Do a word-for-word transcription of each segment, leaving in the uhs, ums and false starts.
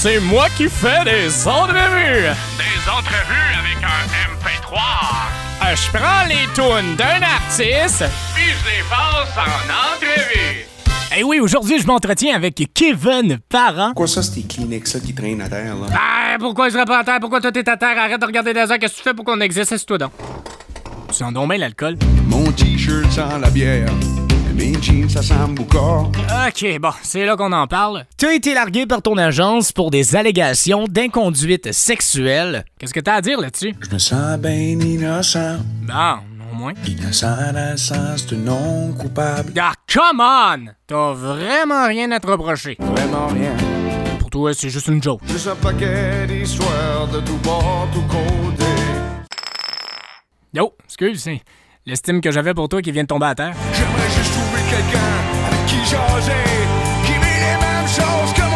c'est moi qui fais des entrevues. Des entrevues avec un M P trois. Euh, je prends les tunes d'un artiste, Puis je les passe en entrevue. Eh oui, aujourd'hui, je m'entretiens avec Kevin Parent. Quoi ça, c'est tes Kleenex là qui traînent à terre, là? Ah, pourquoi je serais pas à terre? Pourquoi toi t'es à terre? Arrête de regarder des heures. Qu'est-ce que tu fais pour qu'on existe? C'est-toi donc. Tu sens donc bien l'alcool. Mon t-shirt sent la bière. Mes jeans, ça sent Boucard. OK, bon, c'est là qu'on en parle. Tu as été largué par ton agence pour des allégations d'inconduite sexuelle. Qu'est-ce que t'as à dire là-dessus? Je me sens bien innocent. Bon, au moins. Innocent dans le sens de non coupable. Ah, come on! T'as vraiment rien à te reprocher. Vraiment rien. Pour toi, c'est juste une joke. Juste un paquet d'histoires de tout bord, tout côté. Yo, excuse, c'est l'estime que j'avais pour toi qui vient de tomber à terre. J'aimerais juste trouver quelqu'un avec qui jaser, qui vit les mêmes choses que moi.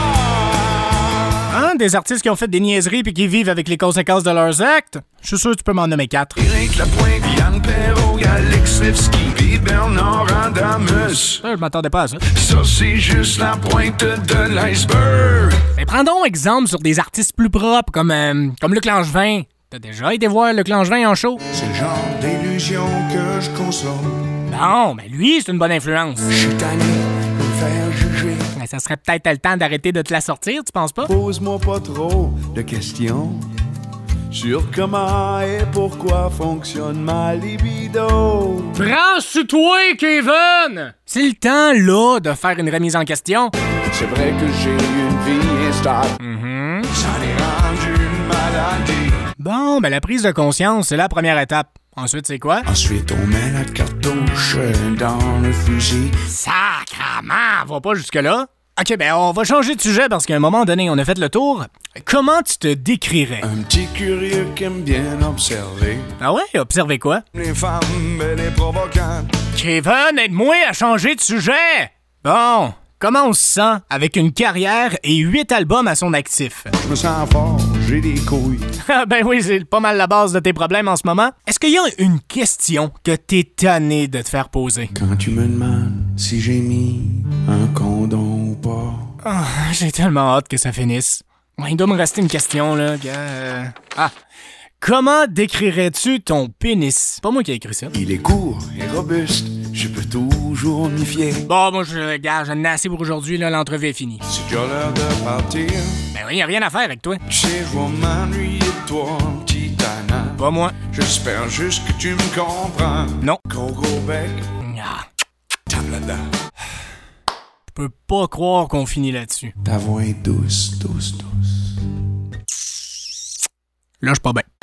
Hein? Des artistes qui ont fait des niaiseries puis qui vivent avec les conséquences de leurs actes? Je suis sûr que tu peux m'en nommer quatre. Éric Lapointe, Yann Perrault, Alex Levski, puis Bernard Adamus. Ça, je m'attendais pas à ça. Ça, c'est juste la pointe de l'iceberg. Mais prends donc exemple sur des artistes plus propres comme, euh, comme Luc Langevin. T'as déjà été voir Luc Langevin en show? C'est le genre d'illusion que je consomme. Non, mais lui, c'est une bonne influence. Je suis tanné de me faire juger. Mais ça serait peut-être le temps d'arrêter de te la sortir, tu penses pas? Pose-moi pas trop de questions sur comment et pourquoi fonctionne ma libido. Prends sur toi, Kevin! C'est le temps, là, de faire une remise en question. C'est vrai que j'ai une vie instable. Mm-hmm. J'en ai rendu une maladie. Bon, ben la prise de conscience, c'est la première étape. Ensuite, c'est quoi? Ensuite, on met la cartouche dans le fusil. Sacrement, va pas jusque-là. OK, ben on va changer de sujet parce qu'à un moment donné, on a fait le tour. Comment tu te décrirais? Un petit curieux qui aime bien observer Ah ouais? Observez quoi? les femmes et les provocantes. Kevin, aide-moi à changer de sujet! Bon, comment on se sent avec une carrière et huit albums à son actif? Je me sens fort, j'ai des couilles. Ah ben oui, c'est pas mal la base de tes problèmes en ce moment. Est-ce qu'il y a une question que t'es tanné de te faire poser? Quand tu me demandes si j'ai mis un condom ou pas. Ah, j'ai tellement hâte que ça finisse. Ouais, il doit me rester une question, là, gars. Euh... Ah. Comment décrirais-tu ton pénis? Pas moi qui ai écrit ça. Il est court et robuste, je peux toujours m'y fier. Bon, moi, je, gars, j'en ai assez pour aujourd'hui, là, l'entrevue est finie. C'est déjà l'heure de partir. Ben oui, y a rien à faire avec toi. Tu sais, je vais m'ennuyer de toi, petit tannant. Pas moi. J'espère juste que tu me comprends. Non. Gros gros bec, Ah, tape là-dedans. je peux pas croire qu'on finit là-dessus. Ta voix est douce, douce, douce. Là, je suis pas bien.